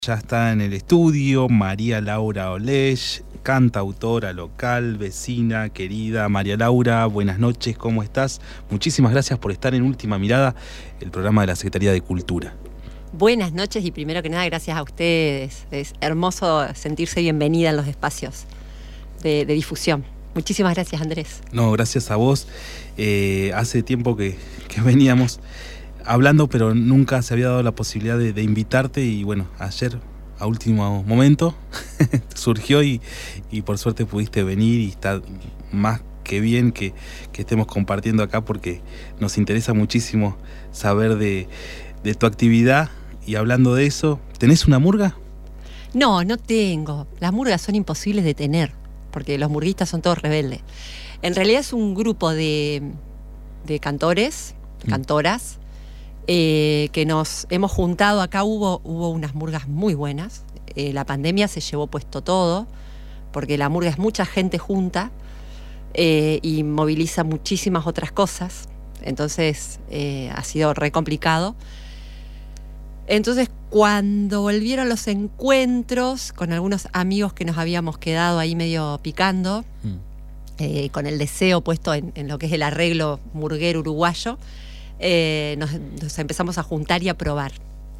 Ya está en el estudio María Laura Olech, cantautora local, vecina, querida. María Laura, buenas noches, ¿cómo estás? Muchísimas gracias por estar en Última Mirada, el programa de la Secretaría de Cultura. Buenas noches y primero que nada gracias a ustedes. Es hermoso sentirse bienvenida en los espacios de difusión. Muchísimas gracias, Andrés. No, gracias a vos. Hace tiempo que veníamos hablando, pero nunca se había dado la posibilidad de invitarte y bueno, ayer a último momento surgió y por suerte pudiste venir y está más que bien que estemos compartiendo acá porque nos interesa muchísimo saber de tu actividad. Y hablando de eso, ¿tenés una murga? No tengo. Las murgas son imposibles de tener porque los murguistas son todos rebeldes. En realidad es un grupo de cantores, cantoras, que nos hemos juntado. Acá hubo unas murgas muy buenas. La pandemia se llevó puesto todo, porque la murga es mucha gente junta y moviliza muchísimas otras cosas. Entonces ha sido re complicado. Entonces cuando volvieron los encuentros con algunos amigos que nos habíamos quedado ahí medio picando, con el deseo puesto en lo que es el arreglo murguero uruguayo, nos empezamos a juntar y a probar.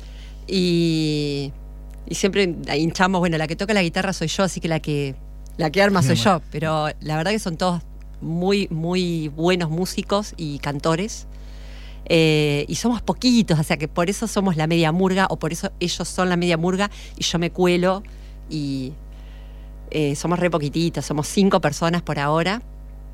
Y siempre hinchamos, bueno, la que toca la guitarra soy yo, así que la que arma soy yo. Pero la verdad que son todos muy, muy buenos músicos y cantores. Y somos poquitos, o sea que por eso somos la media murga, o por eso ellos son la media murga y yo me cuelo. Y somos re poquititos, somos 5 personas por ahora.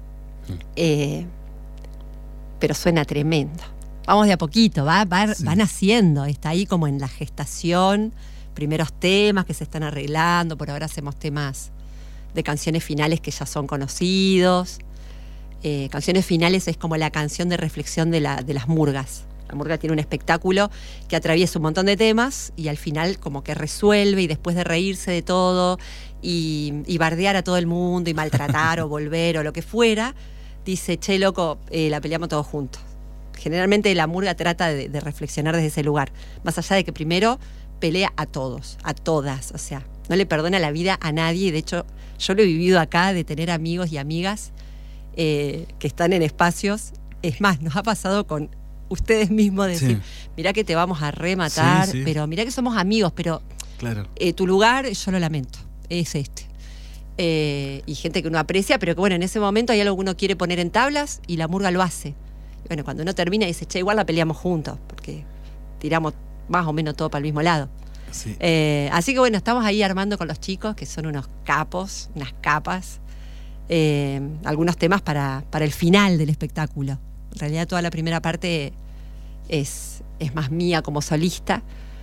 Pero suena tremendo. Vamos de a poquito, van haciendo, está ahí como en la gestación, primeros temas que se están arreglando. Por ahora hacemos temas de canciones finales que ya son conocidos. Canciones finales es como la canción de reflexión de las murgas. La murga tiene un espectáculo que atraviesa un montón de temas y al final como que resuelve, y después de reírse de todo y bardear a todo el mundo y maltratar o volver o lo que fuera, dice, che, loco, la peleamos todos juntos. Generalmente la murga trata de reflexionar desde ese lugar, más allá de que primero pelea a todos, a todas, o sea, no le perdona la vida a nadie. De hecho, yo lo he vivido acá, de tener amigos y amigas que están en espacios. Es más, nos ha pasado con ustedes mismos decir, mirá que te vamos a rematar, pero mirá que somos amigos, pero claro, tu lugar yo lo lamento, es este. Y gente que uno aprecia, pero que bueno, en ese momento hay algo que uno quiere poner en tablas y la murga lo hace. Y bueno, cuando uno termina dice, che, igual la peleamos juntos, porque tiramos más o menos todo para el mismo lado. Sí. Así que bueno, estamos ahí armando con los chicos, que son unos capos, unas capas, algunos temas para el final del espectáculo. En realidad toda la primera parte es más mía como solista,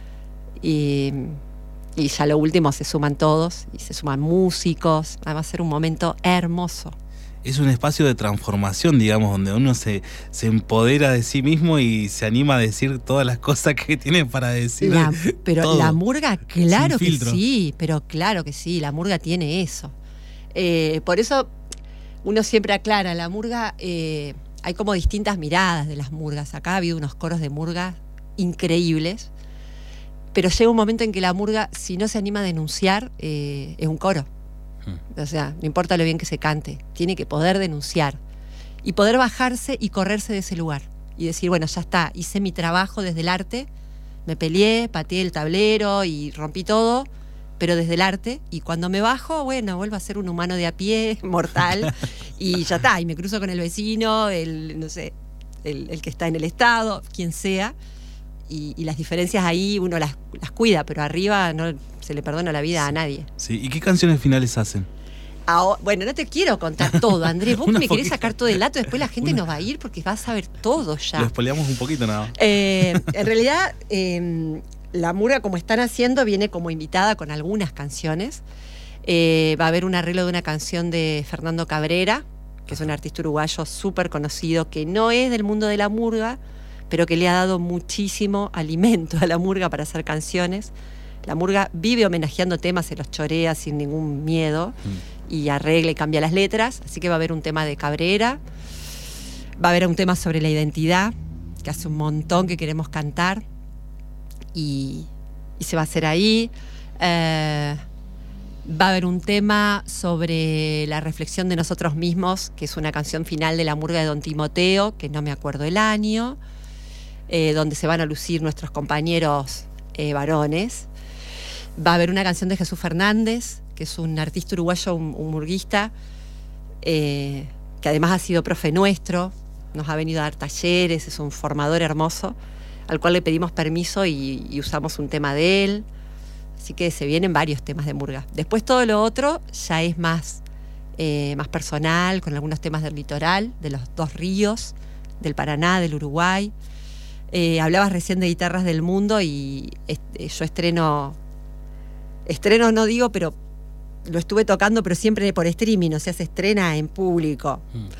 y ya lo último se suman todos y se suman músicos. Va a ser un momento hermoso. Es un espacio de transformación, digamos, donde uno se empodera de sí mismo y se anima a decir todas las cosas que tiene para decir. Pero todo. La murga, claro que filtro. Sí, pero claro que sí, la murga tiene eso. Por eso uno siempre aclara, la murga, hay como distintas miradas de las murgas. Acá ha habido unos coros de murga increíbles, pero llega un momento en que la murga, si no se anima a denunciar, es un coro. O sea, no importa lo bien que se cante, tiene que poder denunciar y poder bajarse y correrse de ese lugar y decir, bueno, ya está, hice mi trabajo desde el arte, me peleé, pateé el tablero y rompí todo, pero desde el arte, y cuando me bajo, bueno, vuelvo a ser un humano de a pie, mortal, y ya está, y me cruzo con el vecino, el que está en el Estado, quien sea, y las diferencias ahí uno las cuida, pero arriba no se le perdona la vida a nadie. Sí. ¿Y qué canciones finales hacen? Bueno, no te quiero contar todo, Andrés. Vos me querés sacar todo el dato, después la gente nos va a ir porque va a saber todo ya. Lo spoileamos un poquito nada más. En realidad, la murga, como están haciendo, viene como invitada con algunas canciones. Va a haber un arreglo de una canción de Fernando Cabrera, que es un artista uruguayo súper conocido, que no es del mundo de la murga, pero que le ha dado muchísimo alimento a la murga para hacer canciones. La murga vive homenajeando temas, se los chorea sin ningún miedo y arregla y cambia las letras. Así que va a haber un tema de Cabrera, va a haber un tema sobre la identidad, que hace un montón que queremos cantar, y se va a hacer ahí. Va a haber un tema sobre la reflexión de nosotros mismos, que es una canción final de la murga de Don Timoteo, que no me acuerdo el año, donde se van a lucir nuestros compañeros varones. Va a haber una canción de Jesús Fernández, que es un artista uruguayo, un murguista, que además ha sido profe nuestro, nos ha venido a dar talleres, es un formador hermoso, al cual le pedimos permiso y usamos un tema de él. Así que se vienen varios temas de murga. Después todo lo otro ya es más personal, con algunos temas del litoral, de los dos ríos, del Paraná, del Uruguay. Hablabas recién de Guitarras del Mundo y yo estreno no digo, pero lo estuve tocando, pero siempre por streaming, o sea, se estrena en público.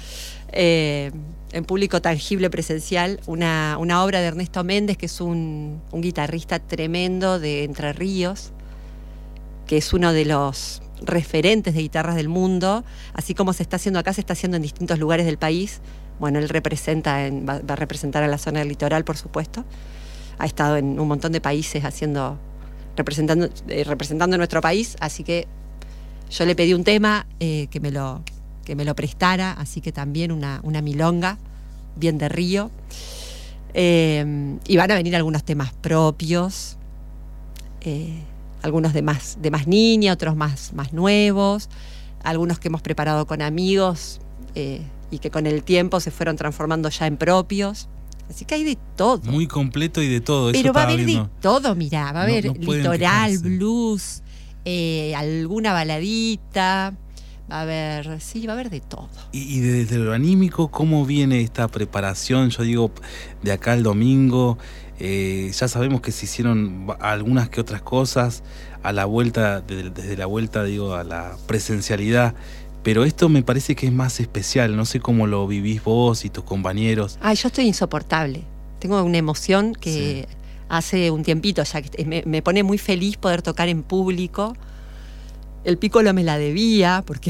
En público tangible, presencial, una obra de Ernesto Méndez, que es un guitarrista tremendo de Entre Ríos, que es uno de los referentes de guitarras del mundo. Así como se está haciendo acá, se está haciendo en distintos lugares del país. Bueno, él va a representar a la zona del litoral, por supuesto. Ha estado en un montón de países representando nuestro país, así que yo le pedí un tema que me lo prestara, así que también una milonga bien de río. Y van a venir algunos temas propios, algunos de más niña, otros más nuevos, algunos que hemos preparado con amigos y que con el tiempo se fueron transformando ya en propios. Así que hay de todo. Muy completo y de todo. Pero va a haber de todo, mirá, va a haber litoral, quejarse. Blues, alguna baladita, va a haber de todo. Y desde lo anímico, ¿cómo viene esta preparación? Yo digo, de acá al domingo, ya sabemos que se hicieron algunas que otras cosas a la vuelta, desde la vuelta, digo, a la presencialidad. Pero esto me parece que es más especial. No sé cómo lo vivís vos y tus compañeros. Ay, yo estoy insoportable. Tengo una emoción que hace un tiempito ya que me pone muy feliz poder tocar en público. El Piccolo me la debía porque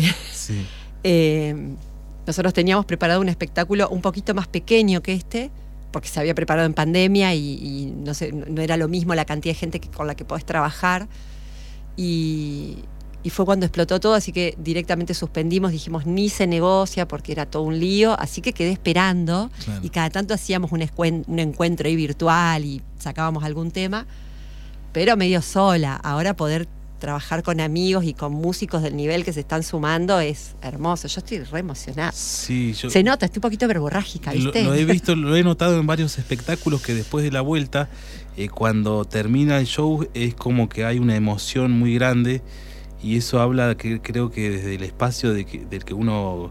nosotros teníamos preparado un espectáculo un poquito más pequeño que este, porque se había preparado en pandemia y no sé, no era lo mismo la cantidad de gente con la que podés trabajar. Y fue cuando explotó todo, así que directamente suspendimos, dijimos ni se negocia porque era todo un lío, así que quedé esperando. Claro. Y cada tanto hacíamos un encuentro ahí virtual y sacábamos algún tema, pero medio sola. Ahora poder trabajar con amigos y con músicos del nivel que se están sumando es hermoso. Yo estoy re emocionada. Sí, se nota, estoy un poquito verborrágica, ¿viste? Lo he visto, lo he notado en varios espectáculos que después de la vuelta, cuando termina el show, es como que hay una emoción muy grande. Y eso habla, que creo que desde el espacio del que uno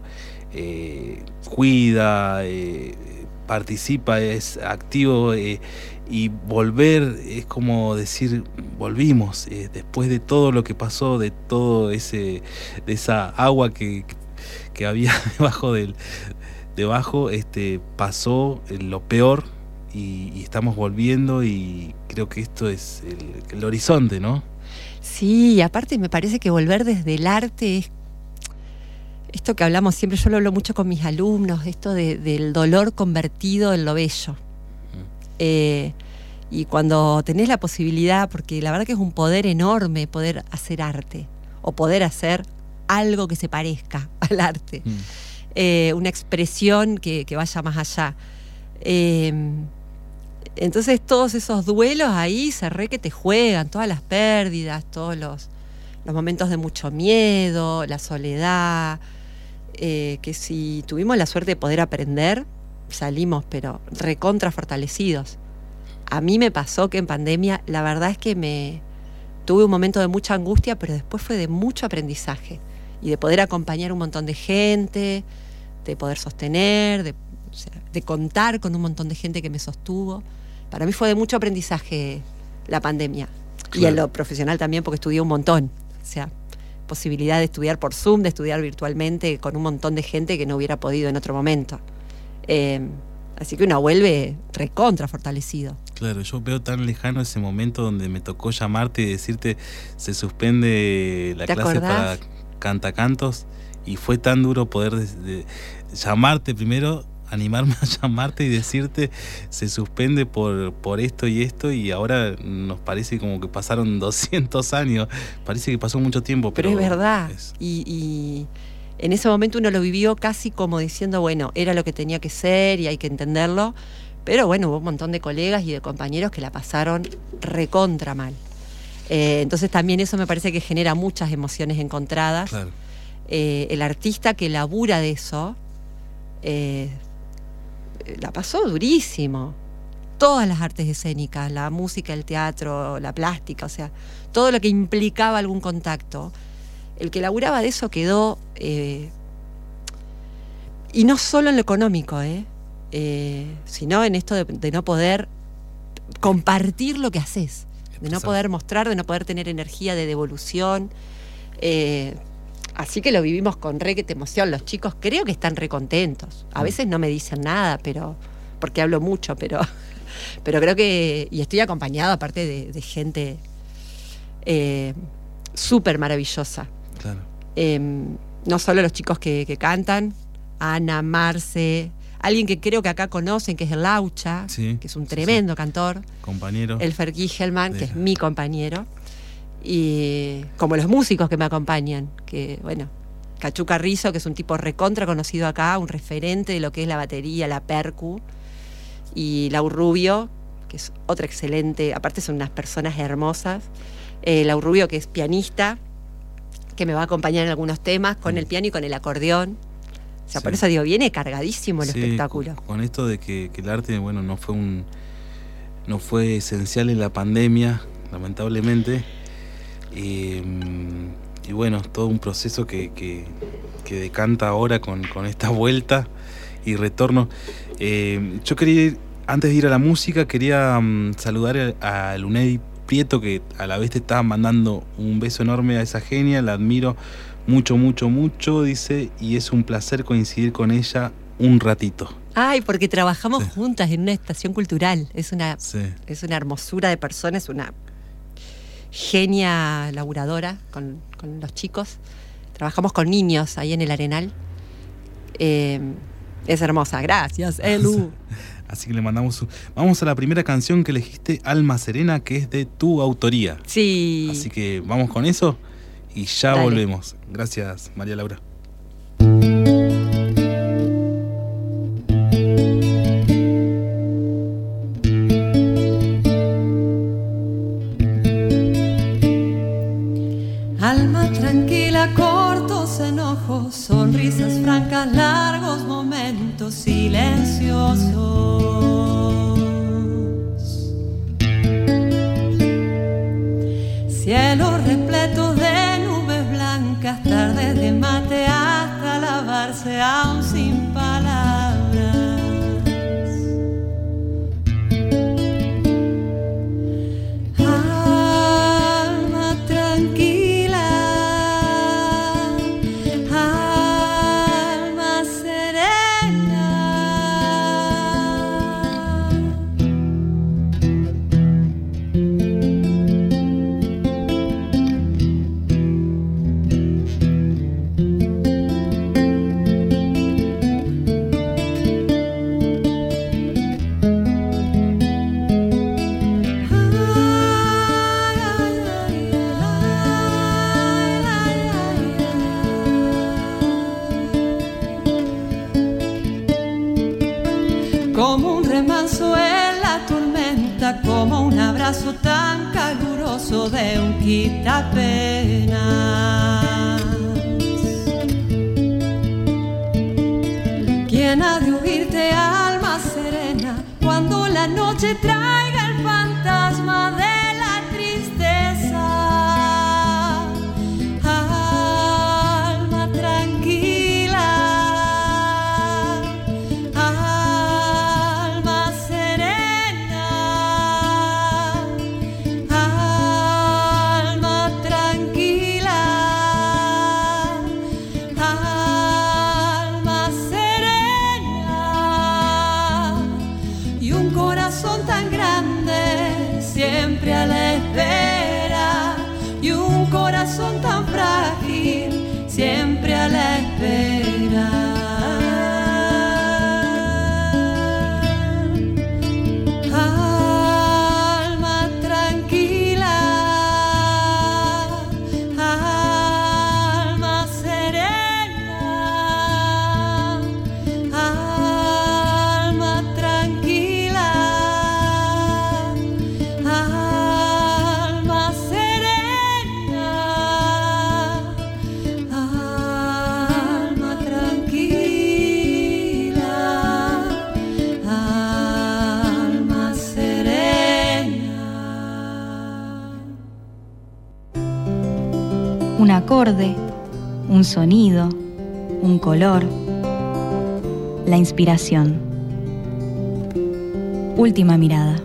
cuida, participa, es activo, y volver es como decir, volvimos, después de todo lo que pasó, de todo de esa agua que había debajo, pasó lo peor y estamos volviendo, y creo que esto es el horizonte, ¿no? Sí, aparte me parece que volver desde el arte es esto que hablamos siempre, yo lo hablo mucho con mis alumnos, esto del dolor convertido en lo bello. Y cuando tenés la posibilidad, porque la verdad que es un poder enorme poder hacer arte, o poder hacer algo que se parezca al arte, una expresión que vaya más allá. Entonces todos esos duelos ahí que te juegan, todas las pérdidas, todos los momentos de mucho miedo, la soledad, que si tuvimos la suerte de poder aprender, salimos pero recontra fortalecidos. A mí me pasó que en pandemia la verdad es que tuve un momento de mucha angustia, pero después fue de mucho aprendizaje y de poder acompañar un montón de gente, de poder sostener, de contar con un montón de gente que me sostuvo. Para mí fue de mucho aprendizaje la pandemia. Claro. Y en lo profesional también, porque estudié un montón. O sea, posibilidad de estudiar por Zoom, de estudiar virtualmente con un montón de gente que no hubiera podido en otro momento. Así que uno vuelve recontra fortalecido. Claro, yo veo tan lejano ese momento donde me tocó llamarte y decirte se suspende la clase para cantacantos, y fue tan duro poder llamarte primero, animarme a llamarte y decirte se suspende por esto y esto, y ahora nos parece como que pasaron 200 años, parece que pasó mucho tiempo. Pero es verdad, y en ese momento uno lo vivió casi como diciendo, bueno, era lo que tenía que ser y hay que entenderlo, pero bueno, hubo un montón de colegas y de compañeros que la pasaron recontra mal. Entonces también eso me parece que genera muchas emociones encontradas. Claro. El artista que labura de eso la pasó durísimo. Todas las artes escénicas, la música, el teatro, la plástica, o sea, todo lo que implicaba algún contacto. El que laburaba de eso quedó, y no solo en lo económico, sino en esto de no poder compartir lo que haces, de no poder mostrar, de no poder tener energía de devolución. Así que lo vivimos con requete emoción. Los chicos creo que están recontentos. A veces no me dicen nada, pero porque hablo mucho, pero creo que, y estoy acompañado aparte de gente súper maravillosa. Claro. No solo los chicos que cantan, Ana, Marce, alguien que creo que acá conocen, que es el Laucha, sí, que es un tremendo cantor. Compañero. El Fer Kigelman, que es mi compañero. Y como los músicos que me acompañan, que bueno, Cachu Carrizo, que es un tipo recontra conocido acá, un referente de lo que es la batería, la percu, y Lau Rubio, que es otra excelente, aparte son unas personas hermosas. Lau Rubio, que es pianista, que me va a acompañar en algunos temas con el piano y con el acordeón. O sea, por eso digo, viene cargadísimo el espectáculo. Con esto de que el arte, bueno, no fue esencial en la pandemia, lamentablemente. Y bueno, todo un proceso que decanta ahora con esta vuelta y retorno. Yo quería, antes de ir a la música, quería saludar a Lunedi Prieto, que a la vez te estaba mandando un beso enorme a esa genia, la admiro mucho, mucho, mucho, dice, y es un placer coincidir con ella un ratito. Ay, porque trabajamos juntas en una estación cultural. Es una hermosura de persona, es una genia laburadora con los chicos. Trabajamos con niños ahí en el Arenal. Es hermosa, gracias, Elu. Así que le mandamos. Vamos a la primera canción que elegiste, Alma Serena, que es de tu autoría. Sí. Así que vamos con eso y ya volvemos. Gracias, María Laura. Alma tranquila, cortos enojos, sonrisas francas, largos momentos silenciosos. Cielo repleto de nubes blancas, tardes de mate hasta lavarse aún sin palabras. Alma tranquila, alma serena. Como un remanso en la tormenta, como un abrazo tan caluroso de un quitapenas. ¿Quién ha de oírte, alma serena, cuando la noche traiga el fantasma de la tristeza? Alma tranquila, alma serena, alma tranquila, alma serena, y un corazón tan grande siempre a la espera, y un corazón tan frágil siempre a la espera. un acorde, un sonido, un color, la inspiración. Última mirada.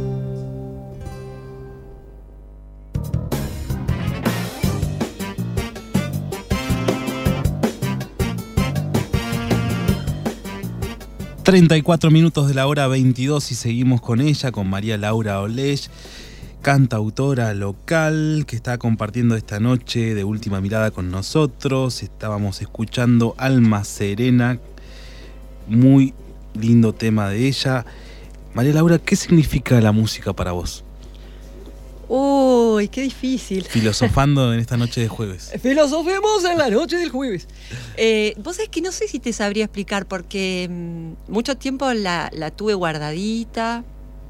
...34 de la hora 22 y seguimos con ella, con María Laura Olech, cantautora local que está compartiendo esta noche de Última Mirada con nosotros. Estábamos escuchando Alma Serena, muy lindo tema de ella. María Laura, ¿qué significa la música para vos? Uy, qué difícil. Filosofando en esta noche de jueves. Filosofemos en la noche del jueves. Vos sabés que no sé si te sabría explicar, porque mucho tiempo la tuve guardadita,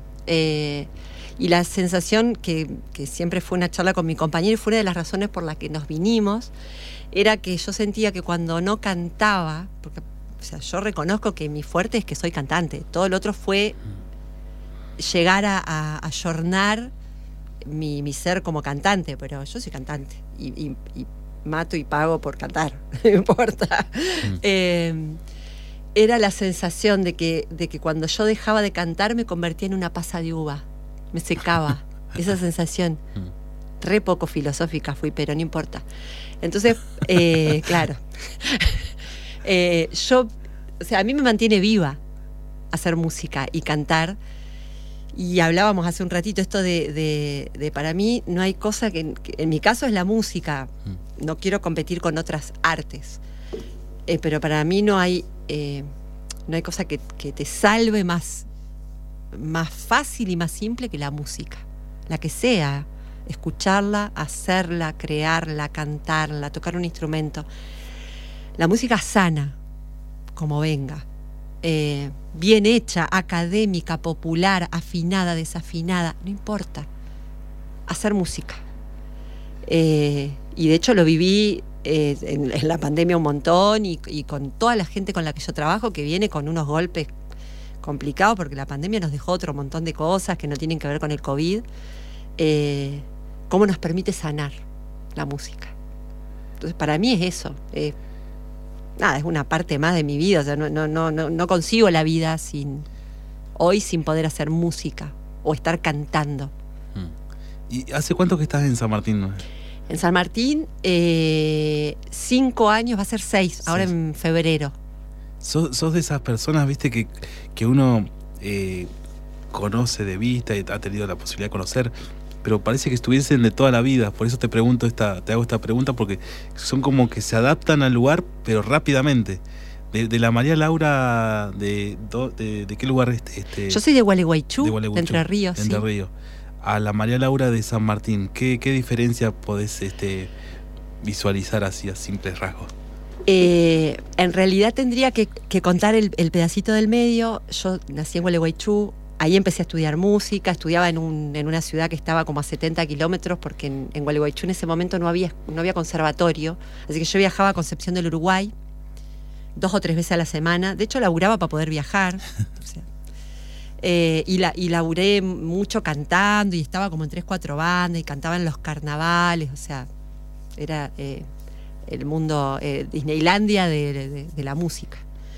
y la sensación que siempre fue una charla con mi compañero, y fue una de las razones por las que nos vinimos, era que yo sentía que cuando no cantaba, porque o sea, yo reconozco que mi fuerte es que soy cantante, todo lo otro fue llegar a ayornar mi ser como cantante, pero yo soy cantante y mato y pago por cantar, no importa. Era la sensación de que cuando yo dejaba de cantar me convertía en una pasa de uva, me secaba, esa sensación. Re poco filosófica fui, pero no importa. Entonces, claro, yo, o sea, a mí me mantiene viva hacer música y cantar. Y hablábamos hace un ratito esto de para mí no hay cosa que en mi caso es la música. No quiero competir con otras artes, pero para mí no hay cosa que te salve más fácil y más simple que la música, la que sea, escucharla, hacerla, crearla, cantarla, tocar un instrumento. La música sana, como venga. Bien hecha, académica, popular, afinada, desafinada, no importa. Hacer música. Y de hecho lo viví en la pandemia un montón y con toda la gente con la que yo trabajo, que viene con unos golpes complicados, porque la pandemia nos dejó otro montón de cosas que no tienen que ver con el COVID. ¿Cómo nos permite sanar la música? Entonces para mí es eso. Nada, es una parte más de mi vida, o sea, no concibo la vida sin poder hacer música o estar cantando. ¿Y hace cuánto que estás en San Martín? En San Martín, 5 años, va a ser 6, ahora en febrero. ¿Sos de esas personas, viste, que uno conoce de vista y ha tenido la posibilidad de conocer, pero parece que estuviesen de toda la vida? Por eso te hago esta pregunta, porque son como que se adaptan al lugar, pero rápidamente. De la María Laura, ¿de qué lugar? Yo soy de Gualeguaychú, de Entre Ríos. Entre Ríos. A la María Laura de San Martín, ¿qué diferencia podés visualizar así a simples rasgos? En realidad tendría que contar el pedacito del medio. Yo nací en Gualeguaychú. Ahí empecé a estudiar música, estudiaba en una ciudad que estaba como a 70 kilómetros, porque en Gualeguaychú en ese momento no había conservatorio, así que yo viajaba a Concepción del Uruguay 2 o 3 veces a la semana. De hecho, laburaba para poder viajar. O sea, y laburé mucho cantando, y estaba como en 3-4 bandas, y cantaba en los carnavales, o sea, era el mundo Disneylandia de la música.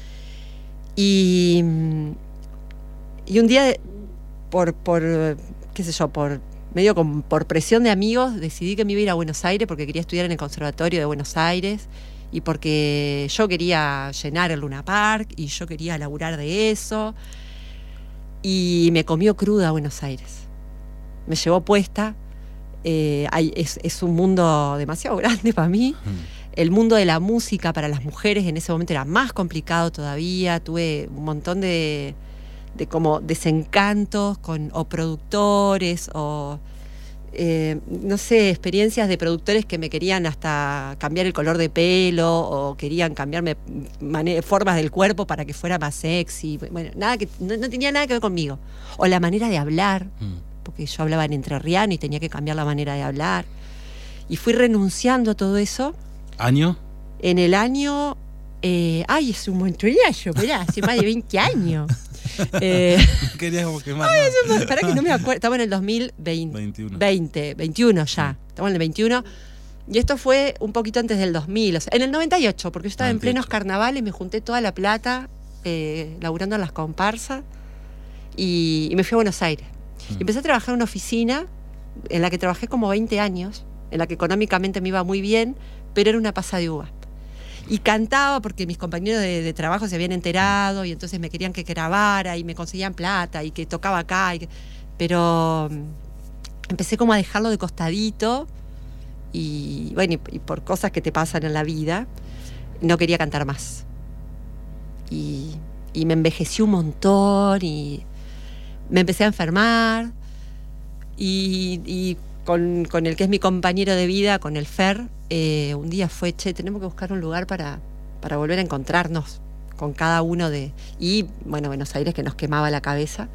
Y un día, por qué sé yo, por presión de amigos, decidí que me iba a ir a Buenos Aires, porque quería estudiar en el Conservatorio de Buenos Aires, y porque yo quería llenar el Luna Park, y yo quería laburar de eso. Y me comió cruda Buenos Aires. Me llevó puesta. Es un mundo demasiado grande para mí. El mundo de la música para las mujeres en ese momento era más complicado todavía. Tuve un montón de como desencantos con o productores o no sé, experiencias de productores que me querían hasta cambiar el color de pelo o querían cambiarme formas del cuerpo para que fuera más sexy. Bueno, nada que no tenía nada que ver conmigo. O la manera de hablar, porque yo hablaba en entrerriano y tenía que cambiar la manera de hablar. Y fui renunciando a todo eso. ¿Año? En el año... es un montonazo, mirá, hace más de 20 años. Querías como quemar. Para que no me acuerdo. Estamos en el 2021 ya. Estamos en el 21. Y esto fue un poquito antes del 2000, o sea, en el 98, porque yo estaba 98. en plenos carnavales, me junté toda la plata laburando en las comparsas y me fui a Buenos Aires. Y empecé a trabajar en una oficina en la que trabajé como 20 años, en la que económicamente me iba muy bien, pero era una pasa de uva. Y cantaba porque mis compañeros de trabajo se habían enterado y entonces me querían que grabara y me conseguían plata y que tocaba acá. Pero empecé como a dejarlo de costadito y bueno, y por cosas que te pasan en la vida, no quería cantar más. Y me envejecí un montón y me empecé a enfermar y con el que es mi compañero de vida, con el Fer, un día fue, tenemos que buscar un lugar para volver a encontrarnos con cada uno y bueno, Buenos Aires, que nos quemaba la cabeza.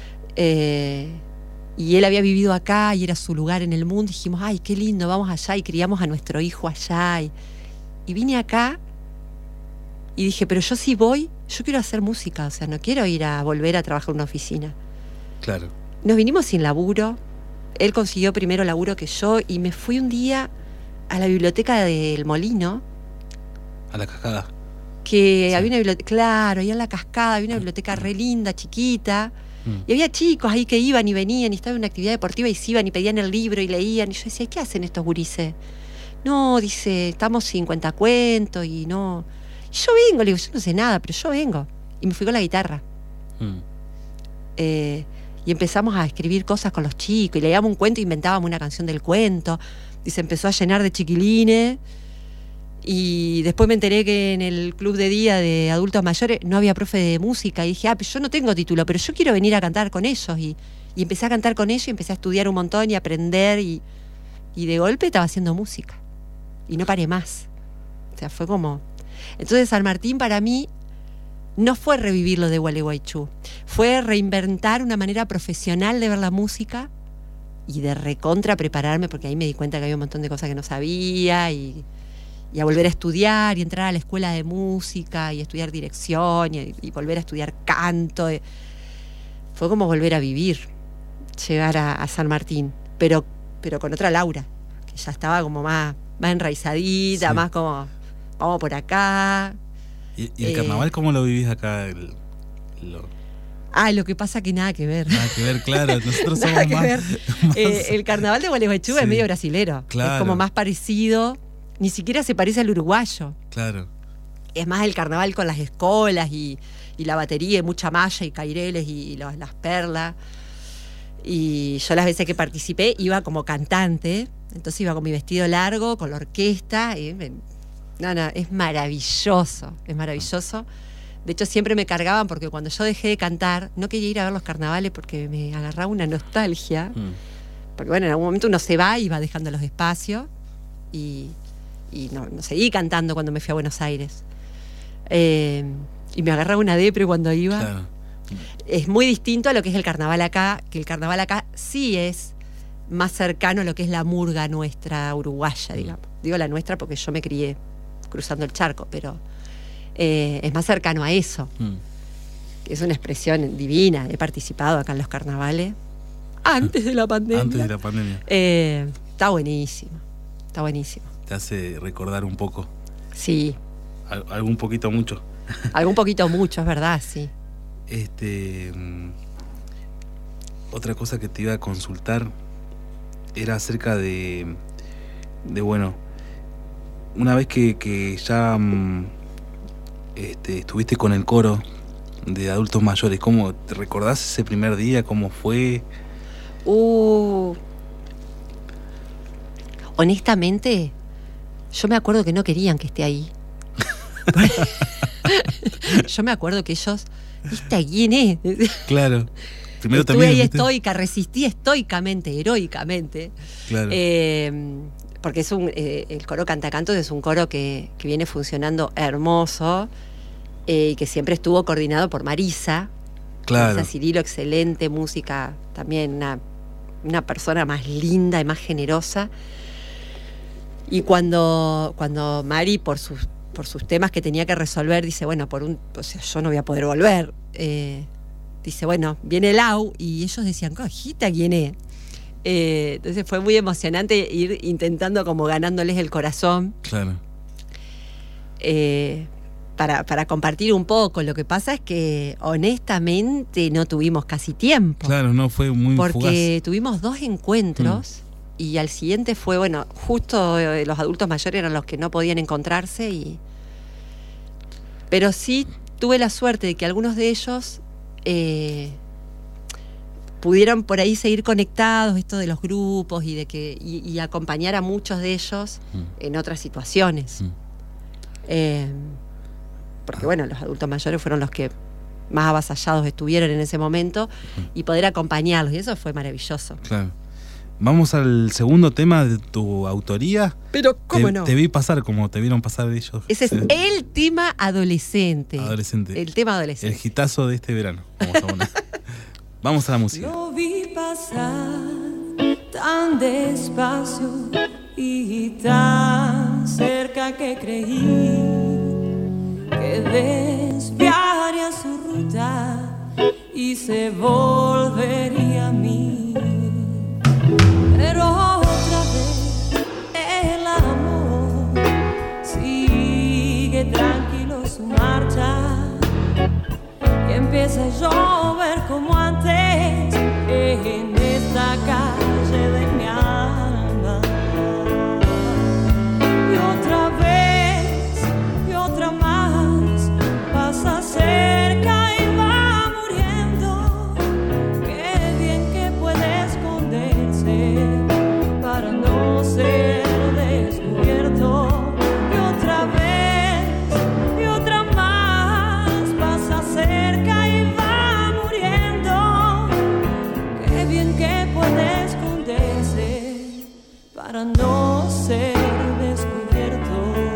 Y él había vivido acá y era su lugar en el mundo. Y dijimos, ay, qué lindo, vamos allá y criamos a nuestro hijo allá. Y vine acá y dije, pero yo sí voy, yo quiero hacer música, o sea, no quiero ir a volver a trabajar en una oficina. Claro. Nos vinimos sin laburo. Él consiguió primero laburo que yo y me fui un día a la biblioteca del Molino. A la Cascada. Que Sí. había una biblioteca, claro, ahí en la Cascada había una biblioteca re linda, chiquita. Y había chicos ahí que iban y venían y estaban en una actividad deportiva y se iban y pedían el libro y leían. Y yo decía, ¿qué hacen estos gurises? No, dice, estamos sin cuentacuentos y no. Y yo vengo, le digo, yo no sé nada, pero yo vengo. Y me fui con la guitarra. Y empezamos a escribir cosas con los chicos y leíamos un cuento e inventábamos una canción del cuento y se empezó a llenar de chiquilines. Y después me enteré que en el club de día de adultos mayores no había profe de música y dije, pues yo no tengo título, pero yo quiero venir a cantar con ellos. Y empecé a cantar con ellos y empecé a estudiar un montón y a aprender y de golpe estaba haciendo música y no paré más. O sea, fue como... Entonces San Martín para mí no fue revivir lo de Gualeguaychú, fue reinventar una manera profesional de ver la música y de recontra prepararme, porque ahí me di cuenta que había un montón de cosas que no sabía y a volver a estudiar y entrar a la escuela de música y estudiar dirección y volver a estudiar canto. Fue como volver a vivir, llegar a San Martín, pero con otra Laura, que ya estaba como más enraizadita, sí. Más como, vamos por acá. ¿Y el carnaval cómo lo vivís acá? Lo que pasa que nada que ver. Nada que ver, claro. Nosotros somos más... El carnaval de Gualeguaychú es medio brasilero. Claro. Es como más parecido, ni siquiera se parece al uruguayo. Claro. Es más el carnaval con las escolas y la batería y mucha malla y caireles y las perlas. Y yo las veces que participé iba como cantante, entonces iba con mi vestido largo, con la orquesta. Es maravilloso, es maravilloso. De hecho, siempre me cargaban porque cuando yo dejé de cantar, no quería ir a ver los carnavales porque me agarraba una nostalgia. Porque bueno, en algún momento uno se va y va dejando los espacios. Y no seguí cantando cuando me fui a Buenos Aires. Y me agarraba una depre cuando iba. Claro. Es muy distinto a lo que es el carnaval acá, que el carnaval acá sí es más cercano a lo que es la murga nuestra uruguaya, digamos. Digo la nuestra porque yo me crié cruzando el charco, pero es más cercano a eso. Es una expresión divina. He participado acá en los carnavales antes de la pandemia. Antes de la pandemia. Está buenísimo, está buenísimo. Te hace recordar un poco. Sí. Algún poquito mucho. Algún poquito mucho, es verdad, sí. Otra cosa que te iba a consultar era acerca de bueno, una vez que ya estuviste con el coro de adultos mayores, ¿cómo te recordás ese primer día? ¿Cómo fue? Honestamente, yo me acuerdo que no querían que esté ahí. Yo me acuerdo que ellos, ¿viste quién es? Claro. Primero estuve también ahí estoica, resistí estoicamente, heroicamente. Claro. Porque es el coro Cantacantos es un coro que viene funcionando hermoso y que siempre estuvo coordinado por Marisa. Claro. Marisa Cirilo, excelente música, también una persona más linda y más generosa. Y cuando Mari, por sus temas que tenía que resolver, dice, bueno, yo no voy a poder volver. Dice, bueno, viene Lau, y ellos decían, cojita, ¿quién es? Entonces fue muy emocionante ir intentando como ganándoles el corazón. Claro. Para compartir un poco. Lo que pasa es que honestamente no tuvimos casi tiempo. Claro, no fue muy porque fugaz. Tuvimos 2 encuentros y al siguiente fue, bueno, justo los adultos mayores eran los que no podían encontrarse pero sí tuve la suerte de que algunos de ellos pudieron por ahí seguir conectados, esto de los grupos y de que y acompañar a muchos de ellos en otras situaciones. Porque bueno, los adultos mayores fueron los que más avasallados estuvieron en ese momento y poder acompañarlos, y eso fue maravilloso. Claro. Vamos al segundo tema de tu autoría. Pero ¿cómo no? Te vi pasar como te vieron pasar ellos. Ese es el tema adolescente. El tema adolescente. El hitazo de este verano. Vamos a la música. Lo vi pasar tan despacio y tan cerca que creí que desviaría su ruta y se volvería a mí. Pero otra vez el amor sigue tranquilo su marcha y empieza a llover como antes en esta calle de mi alma. Y otra vez y otra más pasa cerca y va muriendo. Qué bien que puede esconderse para no ser descubierto. Y otra vez y otra más pasa cerca y va muriendo. Qué bien que puede esconderse para no ser descubierto.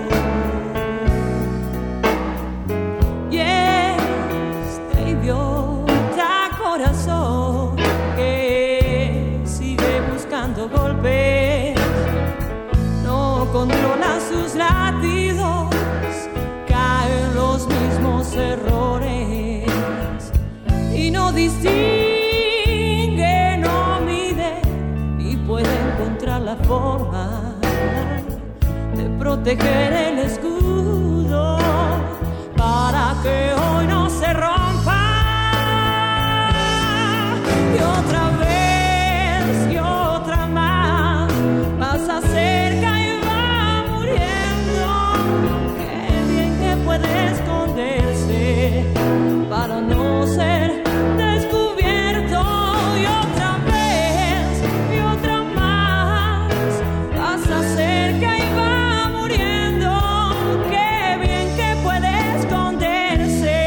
Y este idiota corazón que sigue buscando golpes, no controla sus latidos, caen los mismos errores y no distingue, no mide y puede encontrar la forma de proteger el escudo para que hoy no se rompa. Y otra vez y otra más pasa cerca y va muriendo. Qué bien que puede esconderse para no ser descubierto. Y otra vez y otra más pasa cerca y va muriendo. Qué bien que puede esconderse.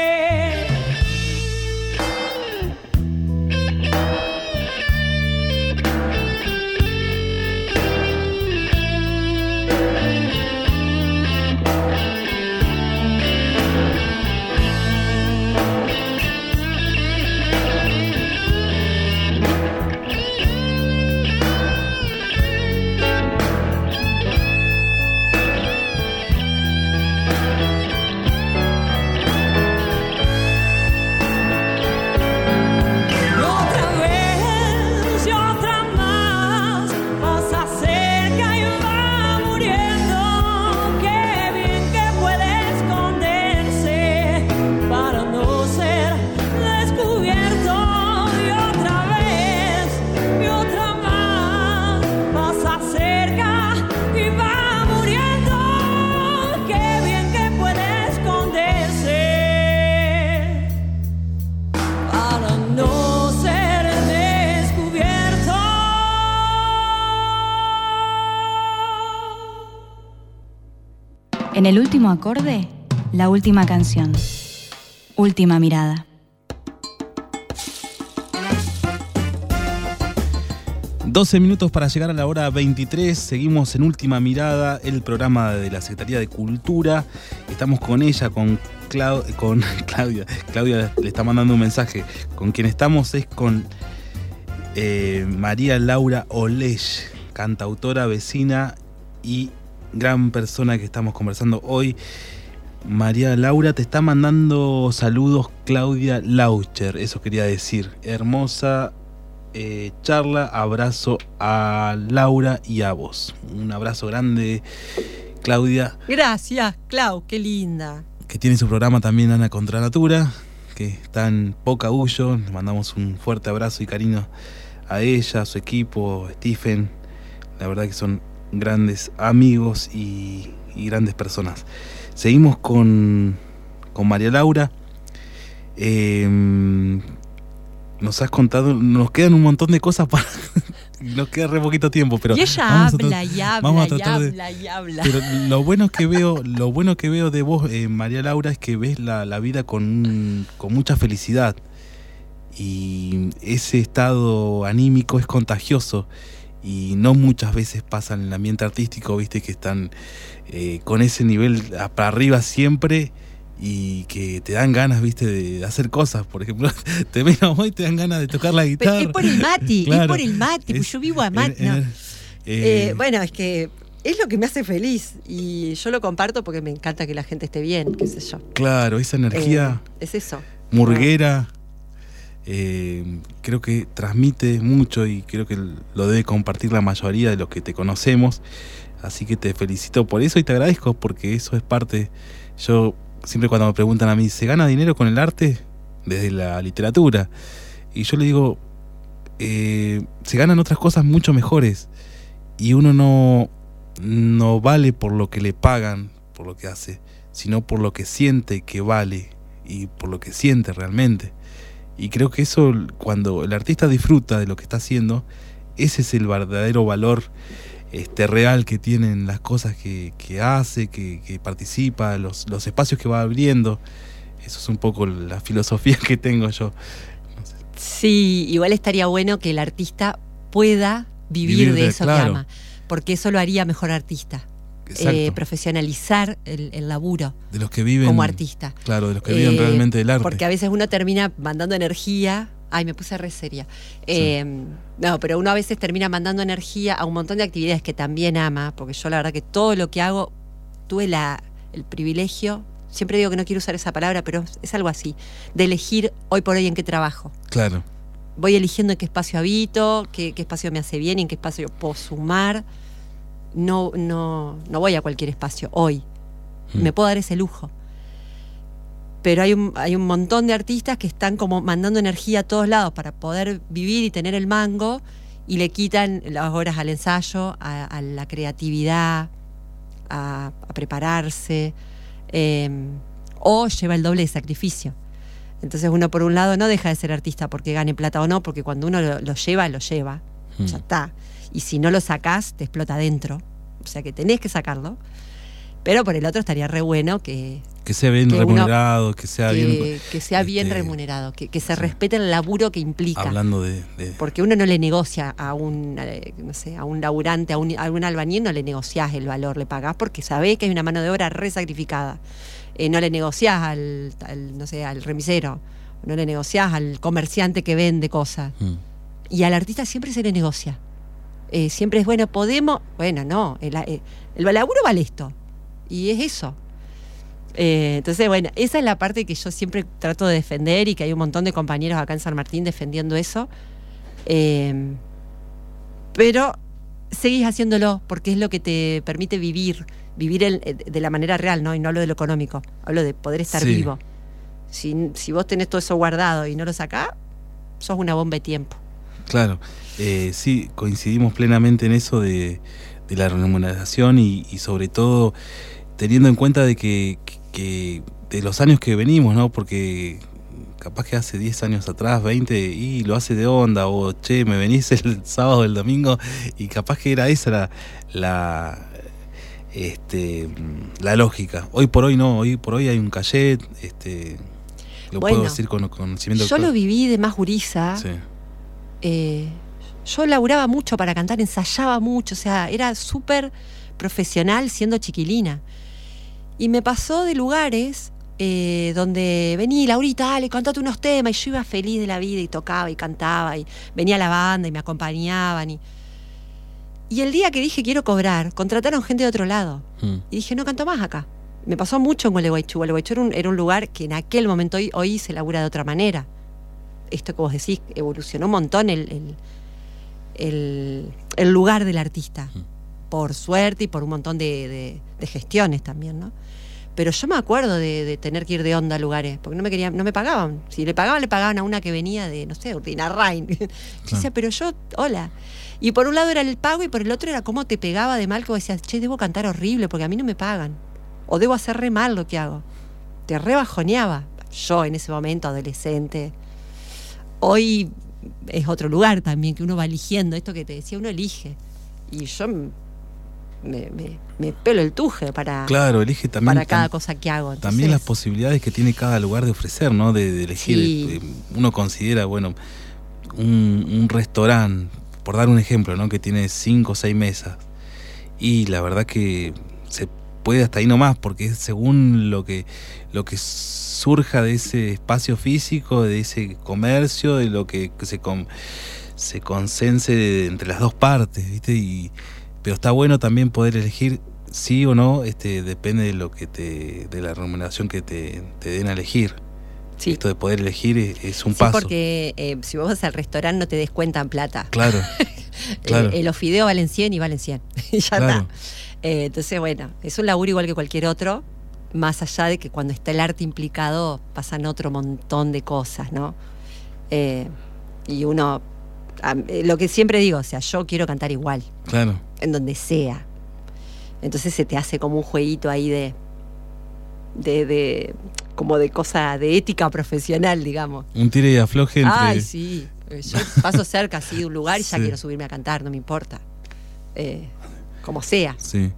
Otra vez y otra más pasa cerca y va muriendo. Qué bien que puede esconderse para no ser descubierto. Y otra vez y otra más pasa cerca y va muriendo. Qué bien que puede esconderse para no ser descubierto. En el último acorde, la última canción. Última mirada. 12 minutos para llegar a la hora 23. Seguimos en Última Mirada, el programa de la Secretaría de Cultura. Estamos con ella, con Claudia. Claudia le está mandando un mensaje. Con quien estamos es con María Laura Olech, cantautora, vecina y gran persona que estamos conversando hoy. María Laura, te está mandando saludos Claudia Laucher, eso quería decir. Hermosa charla. Abrazo a Laura y a vos. Un abrazo grande, Claudia. Gracias, Clau, qué linda. Que tiene su programa también Ana Contra Natura, que está en Pocahuyo. Le mandamos un fuerte abrazo y cariño a ella, a su equipo, a Stephen. La verdad que son grandes amigos y grandes personas. Seguimos con María Laura. Nos has contado, nos quedan un montón de cosas para... Nos queda re poquito tiempo, pero... Y ella habla y habla y habla. Pero lo bueno que veo de vos, María Laura, es que ves la vida con mucha felicidad. Y ese estado anímico es contagioso. Y no muchas veces pasa en el ambiente artístico, viste, que están con ese nivel para arriba siempre y que te dan ganas, viste, de hacer cosas. Por ejemplo, te ven a vos y te dan ganas de tocar la guitarra. Pero es por el Mati, claro, es por el Mati, pues yo vivo a Mati. No. Bueno, es que es lo que me hace feliz y yo lo comparto porque me encanta que la gente esté bien, qué sé yo. Claro, esa energía es eso. Murguera. Creo que transmite mucho y creo que lo debe compartir la mayoría de los que te conocemos, así que te felicito por eso y te agradezco porque eso es parte. Yo siempre cuando me preguntan a mí, ¿se gana dinero con el arte? Desde la literatura, y yo le digo, se ganan otras cosas mucho mejores y uno no vale por lo que le pagan, por lo que hace, sino por lo que siente que vale y por lo que siente realmente. Y creo que eso, cuando el artista disfruta de lo que está haciendo, ese es el verdadero valor real que tienen las cosas que hace, que participa, los espacios que va abriendo. Eso es un poco la filosofía que tengo yo. No sé. Sí, igual estaría bueno que el artista pueda vivir de eso, claro, que ama, porque eso lo haría mejor artista. Profesionalizar el laburo de los que viven como artista. Claro, de los que viven realmente del arte. Porque a veces uno termina mandando energía. Ay, me puse re seria. Sí. No, pero uno a veces termina mandando energía a un montón de actividades que también ama, porque yo la verdad que todo lo que hago, tuve el privilegio, siempre digo que no quiero usar esa palabra, pero es algo así, de elegir hoy por hoy en qué trabajo. Claro. Voy eligiendo en qué espacio habito, qué espacio me hace bien y en qué espacio puedo sumar. No voy a cualquier espacio hoy. Me puedo dar ese lujo. Pero hay un montón de artistas que están como mandando energía a todos lados para poder vivir y tener el mango, y le quitan las horas al ensayo, a la creatividad, a prepararse, o lleva el doble de sacrificio. Entonces uno por un lado no deja de ser artista porque gane plata o no, porque cuando uno lo lleva, ya está. Y si no lo sacás, te explota adentro. O sea que tenés que sacarlo. Pero por el otro estaría re bueno que sea bien remunerado, que sea bien remunerado, que se respete el laburo que implica. Hablando de... Porque uno no le negocia a un laburante, a un albañil, no le negociás el valor, le pagás porque sabés que hay una mano de obra re sacrificada. No le negociás al remisero, no le negociás al comerciante que vende cosas. Y al artista siempre se le negocia. Siempre es bueno, no, el laburo vale esto. Y es eso. Entonces, bueno, esa es la parte que yo siempre trato de defender y que hay un montón de compañeros acá en San Martín defendiendo eso. Pero seguís haciéndolo porque es lo que te permite vivir de la manera real, ¿no? Y no hablo de lo económico, hablo de poder estar vivo. Si vos tenés todo eso guardado y no lo sacás, sos una bomba de tiempo. Claro, sí, coincidimos plenamente en eso de la remuneración y sobre todo teniendo en cuenta de que de los años que venimos, ¿no? Porque capaz que hace 10 años atrás, 20, y lo hace de onda, o che, me venís el sábado o el domingo, y capaz que era esa la lógica. Hoy por hoy no, hoy por hoy hay un cachet, lo puedo decir con conocimiento. Yo lo viví de más gurisa. Sí. Yo laburaba mucho para cantar, ensayaba mucho, o sea, era súper profesional siendo chiquilina. Y me pasó de lugares donde vení, Laurita, dale, cantate unos temas, y yo iba feliz de la vida y tocaba y cantaba, y venía la banda y me acompañaban. Y el día que dije quiero cobrar, contrataron gente de otro lado. Y dije, no canto más acá. Me pasó mucho en Gualeguaychú. Gualeguaychú era un lugar que en aquel momento, hoy se labura de otra manera. esto que vos decís, evolucionó un montón el lugar del artista, por suerte y por un montón de gestiones también, ¿no? Pero yo me acuerdo de tener que ir de onda a lugares, porque no me pagaban. Si le pagaban a una que venía de, no sé, Urtinarrain. Yo decía, pero yo, hola. Y por un lado era el pago y por el otro era cómo te pegaba de mal, que vos decías, che, debo cantar horrible porque a mí no me pagan. O debo hacer re mal lo que hago. Te rebajoneaba. Yo en ese momento, adolescente. Hoy es otro lugar también, que uno va eligiendo. Esto que te decía, uno elige. Y yo me pelo el tuje para, claro, elige también, para cada cosa que hago. Entonces, también las posibilidades que tiene cada lugar de ofrecer, ¿no? De elegir. Sí. Uno considera, bueno, un restaurante, por dar un ejemplo, ¿no? Que tiene 5 o 6 mesas. Y la verdad que se puede hasta ahí nomás, porque es según lo que surja de ese espacio físico, de ese comercio, de lo que se consense entre las dos partes, ¿viste? Pero está bueno también poder elegir sí o no, depende de lo que de la remuneración que te den a elegir. Sí. Esto de poder elegir es un paso. Porque si vos vas al restaurante no te descuentan plata. Claro. Claro. Los fideos valen 100 y valen 100. Y ya claro. Está. Entonces, bueno, es un laburo igual que cualquier otro, más allá de que cuando está el arte implicado pasan otro montón de cosas, ¿no? Y uno, lo que siempre digo, o sea, yo quiero cantar igual. Claro. En donde sea. Entonces se te hace como un jueguito ahí de como de cosa de ética profesional, digamos. Un tire y afloje entre... Ay, sí. Yo paso cerca así de un lugar y ya quiero subirme a cantar, no me importa. Como sea. Sí.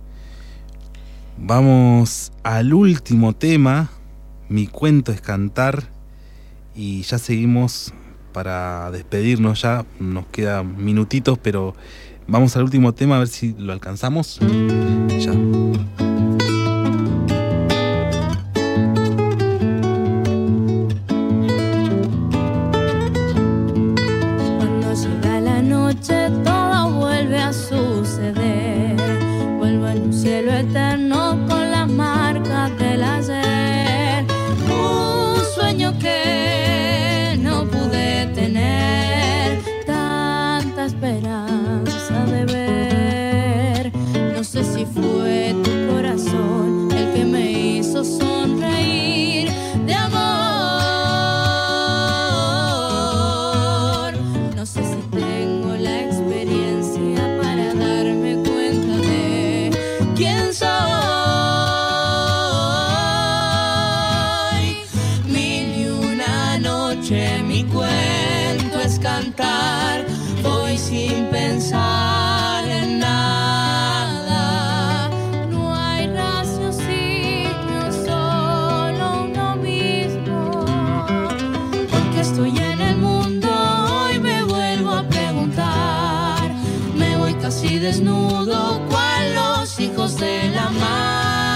Vamos al último tema. Mi cuento es cantar. Y ya seguimos para despedirnos ya. Nos quedan minutitos, pero vamos al último tema a ver si lo alcanzamos. Ya. Mi cuento es cantar, voy sin pensar en nada. No hay raciocinio, solo uno mismo. Porque estoy en el mundo, hoy me vuelvo a preguntar. Me voy casi desnudo, cual los hijos de la mar.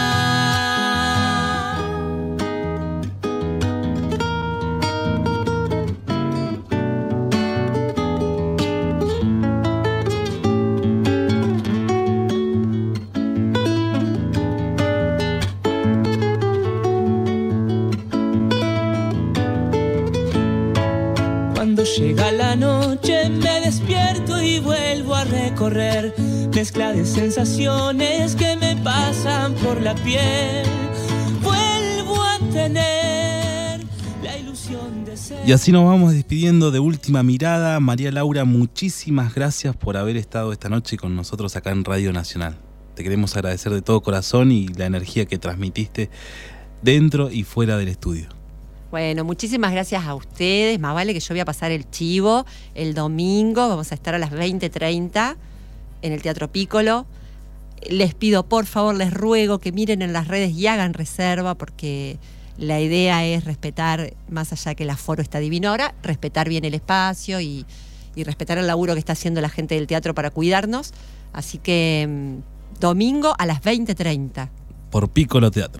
Cuando llega la noche me despierto y vuelvo a recorrer mezcla de sensaciones que me pasan por la piel. Vuelvo a tener la ilusión de ser. Y así nos vamos despidiendo de Última Mirada. María Laura, muchísimas gracias por haber estado esta noche con nosotros acá en Radio Nacional. Te queremos agradecer de todo corazón y la energía que transmitiste dentro y fuera del estudio. Bueno, muchísimas gracias a ustedes. Más vale que yo voy a pasar el chivo el domingo. Vamos a estar a las 20:30 en el Teatro Piccolo. Les pido, por favor, les ruego que miren en las redes y hagan reserva, porque la idea es respetar, más allá que el aforo está divino ahora, respetar bien el espacio y respetar el laburo que está haciendo la gente del teatro para cuidarnos. Así que domingo a las 20:30. Por Piccolo Teatro.